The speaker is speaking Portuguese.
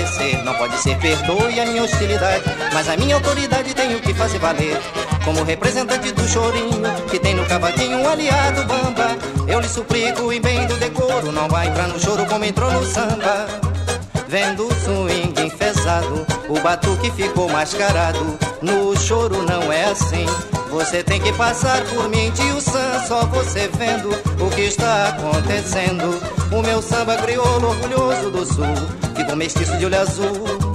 ser, não pode ser, perdoe a minha hostilidade, mas a minha autoridade tenho que fazer valer. Como representante do chorinho, que tem no cavaquinho um aliado bamba, eu lhe suplico em bem do decoro, não vai entrar no choro como entrou no samba. Vendo o swing enfesado, o batuque ficou mascarado, no choro não é assim. Você tem que passar por mim, tio Sam, só você vendo o que está acontecendo. O meu samba crioulo orgulhoso do sul ficou mestiço de olho azul.